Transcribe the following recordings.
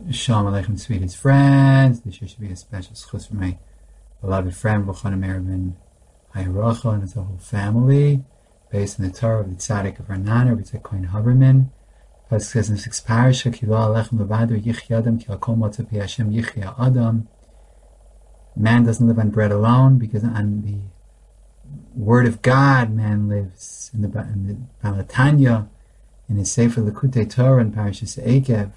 Shalom Aleichem, sweetest friends. This year should be a special schus for my beloved friend, Ruchana Mervin Hayaracha, and his whole family, based on the Torah of the Tzaddik of our Nana, Ritzak Cohen Haberman. Pasuk says in the 6th parasha, Ki lo alechem levado yichya adam, ki al kol motzah pi Hashem yichya adam. Man doesn't live on bread alone, because on the Word of God, man lives. In the Balatanya, in his Sefer Likutei Torah, in Parashas Eikev,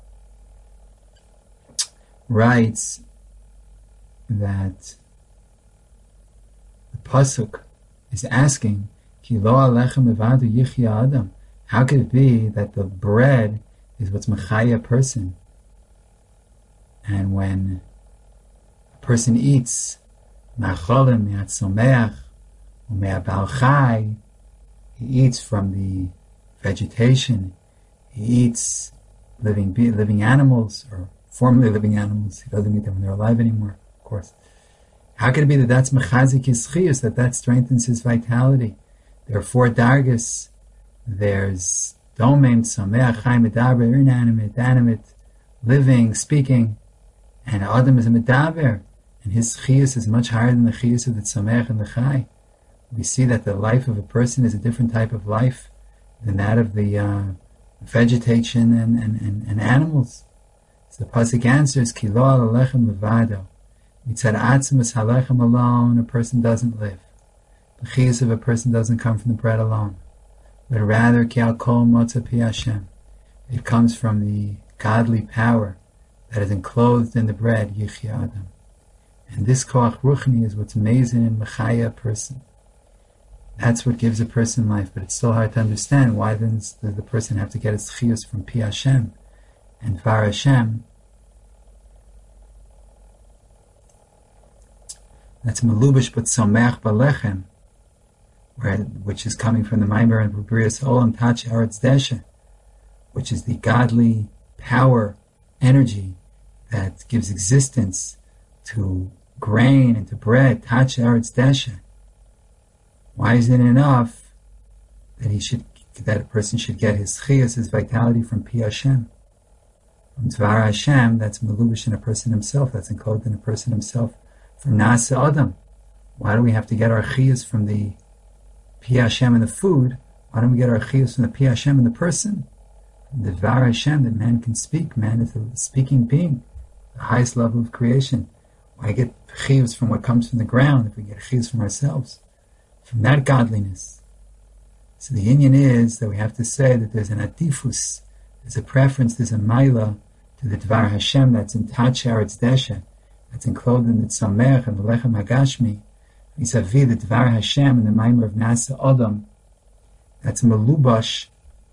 writes that the pasuk is asking, Ki lo alechem levado yichya adam. How could it be that the bread is what's mechaya a person? And when a person eats ma'acholim me'atzomeach or me'abal chai, he eats from the vegetation, he eats living animals, or formerly living animals. He doesn't eat them when they're alive anymore, of course. How could it be that that's mechazik his chiyus, that strengthens his vitality? There are 4 dargas. There's domain, sameach, chai, medaber, inanimate, animate, living, speaking, and Adam is a medaber, and his chiyus is much higher than the chiyus of the sameach and the chai. We see that the life of a person is a different type of life than that of the vegetation and animals. So the pasuk answers, Ki lo alechem levado. Mitzad atzimus halechem alone, a person doesn't live. The chiyus of a person doesn't come from the bread alone, but rather ki al kol motzah pi Hashem. It comes from the godly power that is enclosed in the bread, yichya adam. And this koach ruchni is what's amazing in mechaya a person. That's what gives a person life, but it's so hard to understand. Why then does the person have to get its chiyus from pi Hashem and var Hashem? That's melubish but someach balechem, which is coming from the Maimer and Brias Olam Tach Eretz Desha, which is the godly power, energy that gives existence to grain and to bread, Tach Eretz Desha. Why isn't it enough that a person should get his chiyas, his vitality, from Pi Hashem? From Dvar Hashem, that's melubish in a person himself, that's enclosed in a person himself, from Nasa Adam. Why do we have to get our chiyas from the Pi Hashem in the food? Why don't we get our chiyus from the Pi Hashem in the person? From the Dvar Hashem, that man can speak. Man is a speaking being, the highest level of creation. Why get chiyus from what comes from the ground if we get chiyus from ourselves? From that godliness. So the inyan is that we have to say that there's an atifus, there's a preference, there's a maila to the Dvar Hashem that's in Tach Eretz Desha, that's enclosed in the Tzamech and the Lechem Hagashmi, vis-a-vis the Dvar Hashem and the Maimer of Nasa Adam, that's melubash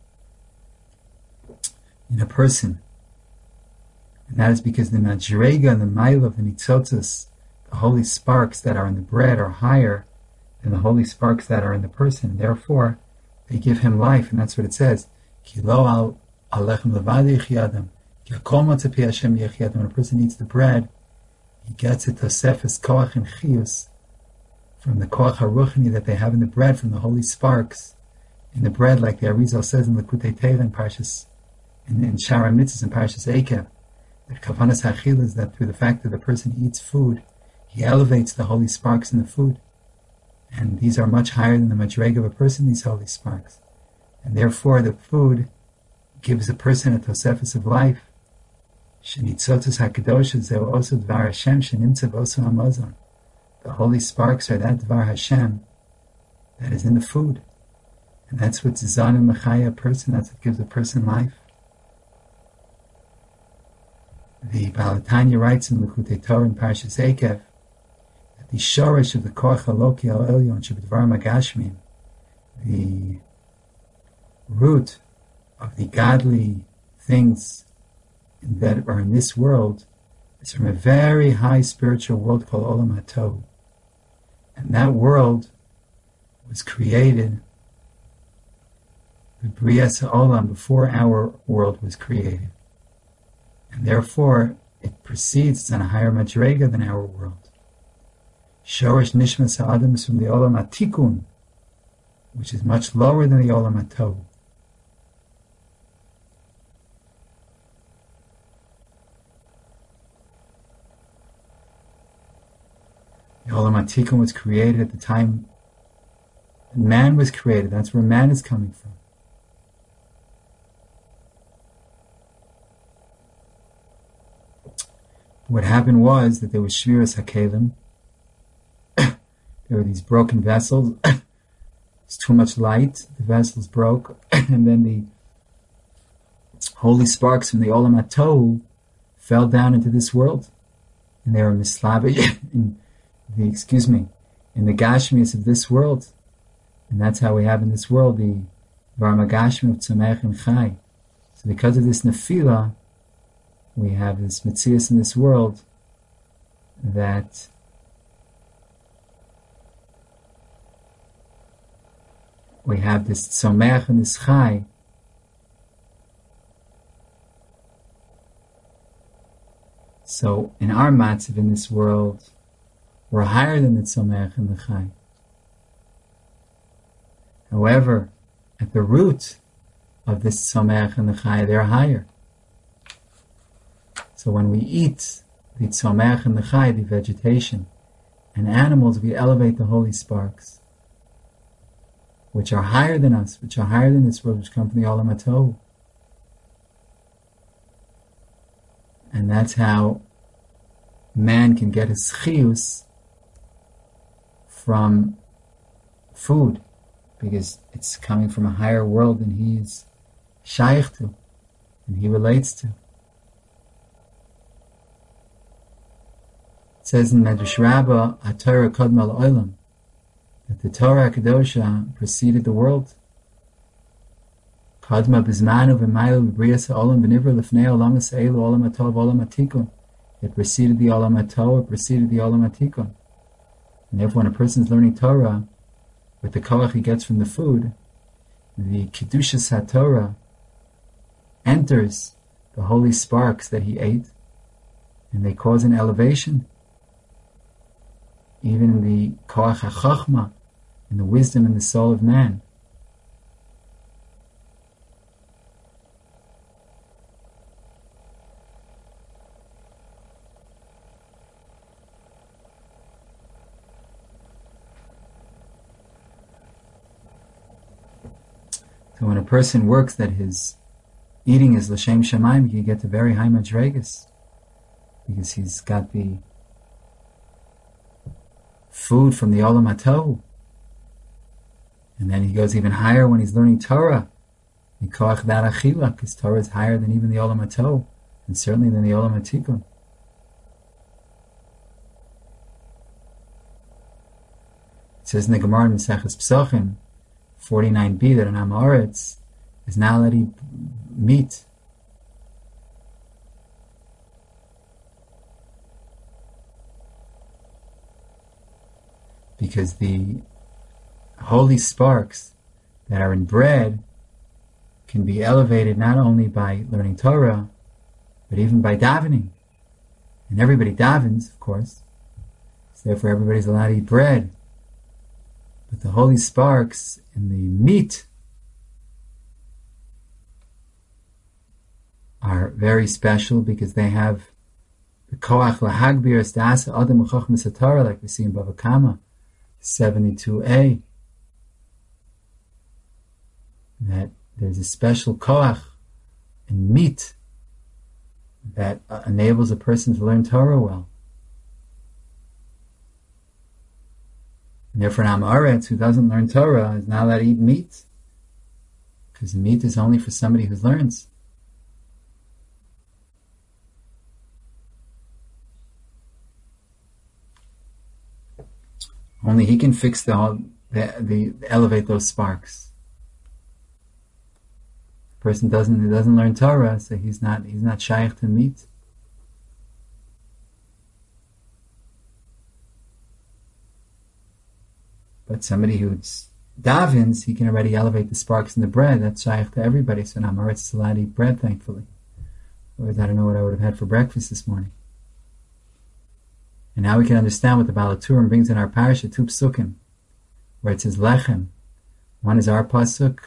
in a person. And that is because the Madrega and the Maila of the Nitzotzos, the holy sparks that are in the bread, are higher than the holy sparks that are in the person. Therefore, they give him life, and that's what it says. Ki lo alechem levado yichya adam, ki kol motzah pi Hashem yichya adam. When a person eats the bread, he gets it tosefes koach and chiyus from the koach haruchni that they have in the bread, from the holy sparks in the bread, like the Arizal says in Likutei Torah in Parshas, in Shara Mitzvahs in Parshas Eikev, that kavanas hachil is that through the fact that the person eats food, he elevates the holy sparks in the food. And these are much higher than the madrega of a person, these holy sparks. And therefore the food gives a person a tosefes of life. Shenitzotos hakadosh zeh also dvar Hashem shenimtza b'oso hamazon. The holy sparks are that dvar Hashem that is in the food. And that's what's zan and mechaya a person, that's what gives a person life. The Balatanya writes in Likutei Torah in Parashas Eikev, the shorish of the koach haloki al elyon shebedvar magashmim, the root of the godly things that are in this world, is from a very high spiritual world called Olam HaTov. And that world was created, the Brias Olam, before our world was created. And therefore, it proceeds, it's on a higher madrega than our world. Shorish Nishmas Ha'adam is from the Olam HaTikun, which is much lower than the Olam HaTov. The Olam Atikon was created at the time man was created. That's where man is coming from. What happened was that there was Shviras HaKelim. There were these broken vessels. It's too much light. The vessels broke. And then the holy sparks from the Olam HaTohu fell down into this world. And they were mislavish in the Gashmias of this world. And that's how we have in this world the Varmagashmi of Tzomech and Chai. So because of this Nefila, we have this Metzias in this world that we have this Tzomech and this Chai. So in our matzav in this world, we're higher than the Tzomech and the Chai. However, at the root of this Tzomech and the Chai, they're higher. So when we eat the Tzomech and the Chai, the vegetation, and animals, we elevate the holy sparks, which are higher than us, which are higher than this world, which come from the Olam HaTohu. And that's how man can get his chiyus from food, because it's coming from a higher world than he's shaykh to, and he relates to. It says in Medrash Rabbah, HaTorah Kodma L'Olam, that the Torah Kedosha preceded the world. Kodma Bizmanu V'maylu V'briyas Ha'olam V'nivra L'fnei Olam Ha'Se'elu Olam HaTov Olam HaTikun. It preceded the Olam HaTorah, it preceded the Olam HaTikun. And therefore, when a person is learning Torah, with the koach he gets from the food, the Kedushas HaTorah enters the holy sparks that he ate, and they cause an elevation. Even in the koach HaChachma, in the wisdom in the soul of man. So when a person works that his eating is l'shem shamayim, he get to very high madregas, because he's got the food from the Olam HaTohu. And then he goes even higher when he's learning Torah. Mikoach that achila, because Torah is higher than even the Olam HaTohu, and certainly than the Olam HaTikun. It says in the Gemara in Maseches Pesachim, 49b, that an Am Haaretz is not allowed to eat meat. Because the holy sparks that are in bread can be elevated not only by learning Torah, but even by davening. And everybody davens, of course. So therefore everybody's allowed to eat bread. But the holy sparks in the meat are very special, because they have the koach lahagbir estasa adam u'chochmas haTorah, like we see in Bava Kama 72a, that there's a special koach in meat that enables a person to learn Torah well. And therefore, an Am Haaretz who doesn't learn Torah is not allowed to eat meat, because meat is only for somebody who learns. Only he can fix the elevate those sparks. The person doesn't learn Torah, so he's not shaykh to meat. But somebody who davens, he can already elevate the sparks in the bread. That's shaykh to everybody. So now Maritz is allowed to eat bread, thankfully. Otherwise, I don't know what I would have had for breakfast this morning. And now we can understand what the Baal HaTurim brings in our parasha, two psukim, where it says lechem. One is our pasuk,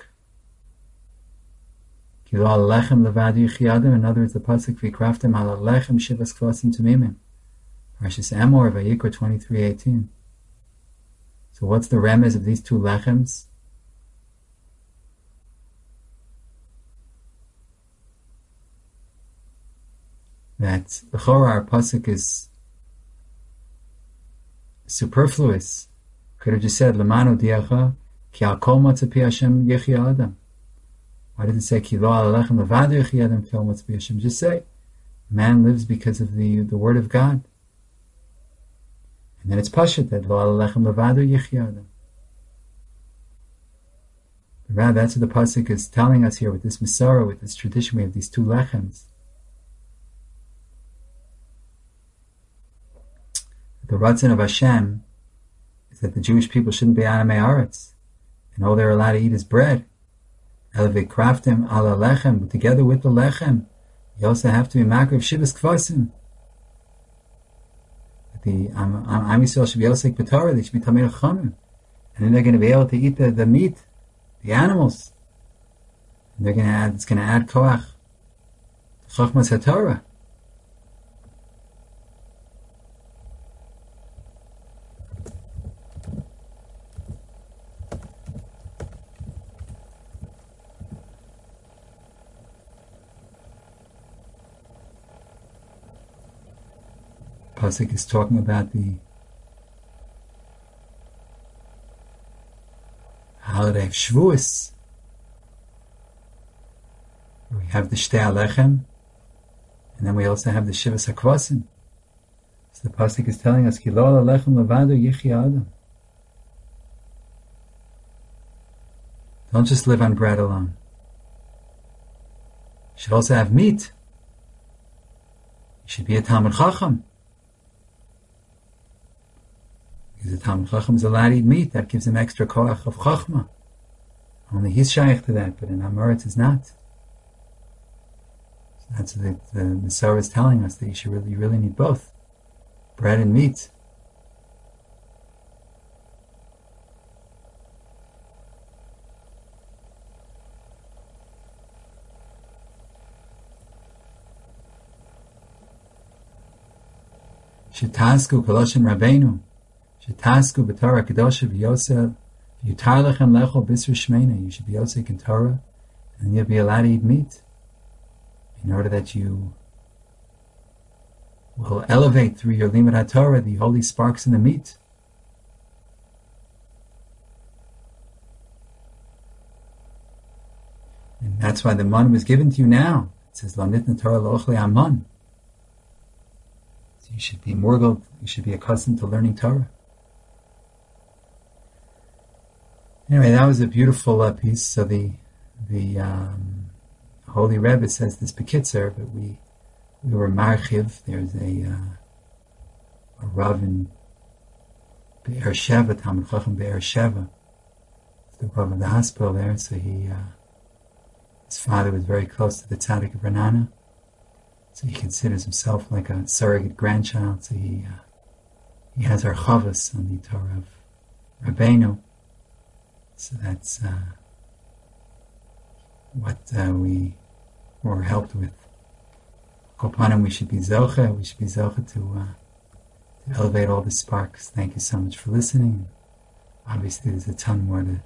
Kilu al lechem levadu yichyadim. Another is the pasuk v'yikraftem al lechem shivas kvasim tumimim. Parashas Emor, Vayikra 23:18. So what's the remez of these two lechems? That the Chorah, our pasuk, is superfluous. Could have just said Lamanu diacha ki al kol matzah pi Hashem yechia adam. Why did it say ki lo al lechem levado yechia adam kol matzah pi Hashem? Just say man lives because of the word of God. And then it's Pashat that lo al lechem levado yechia adam. But rather, that's what the pasuk is telling us here with this Masorah, with this tradition. We have these two lechems. The Ratzon of Hashem is that the Jewish people shouldn't be Anamei Aretz, and all they're allowed to eat is bread. Elevei kraftim ala lechem, but together with the lechem, you also have to be makriv shivas kvasim. The Am Yisrael should be osek b'Torah, they should be tamei chachamim, and then they're going to be able to eat the meat, the animals, and they're going to add, it's going to add koach, chachmas haTorah. Pasuk is talking about the holiday of Shavuos. We have the Shtei Alechem, and then we also have the Shivas HaKvasim. So the Pasuk is telling us, Ki lo al Alechem levado yechia adam. Don't just live on bread alone. You should also have meat. You should be a Talmid Chacham. Because the Talmid Chacham is allowed to eat meat, that gives him extra koach of Chachma. Only he's shaykh to that, but in Amoritz is not. So that's what the Masorah is telling us, that you really need both, bread and meat. Shetasku koloshin Rabbeinu. Shetasku b'Torah kedosha v'yosef yutar lechem lechol b'isur shmeina. You should be yosek in Torah, and you'll be allowed to eat meat, in order that you will elevate through your limud haTorah the holy sparks in the meat. And that's why the man was given to you now. It says lo nitna Torah lo'ochlei aman. So you should be morgul, you should be accustomed to learning Torah. Anyway, that was a beautiful piece. So the Holy Rebbe says this bekitzer, but we were marchiv. There's a Rav in Be'er Sheva, Talmid Chacham Be'er Sheva, the Rav of the hospital there. So his father was very close to the Tzaddik of Renana, so he considers himself like a surrogate grandchild. So he has our chavos on the Torah of Rabbeinu. So that's what we were helped with. Kopanim, we should be zocha to elevate all the sparks. Thank you so much for listening. Obviously, there's a ton more to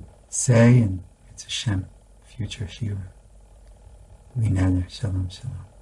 say, and it's Hashem, future shiur. Shalom, shalom.